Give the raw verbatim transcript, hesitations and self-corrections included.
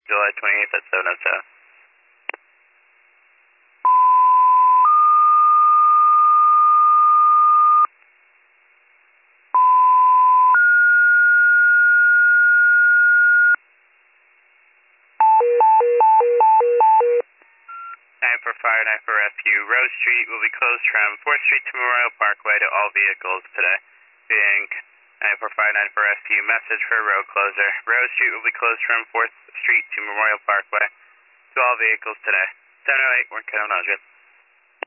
July twenty-eighth at seven oh seven. nine for fire, nine for rescue. Rose Street will be closed from fourth Street to Memorial Parkway to all vehicles today. Being nine for fire, nine for rescue. Message for road closure. Rose Street will be closed from fourth Street to Memorial Parkway to all vehicles today. seven oh eight, one hundred.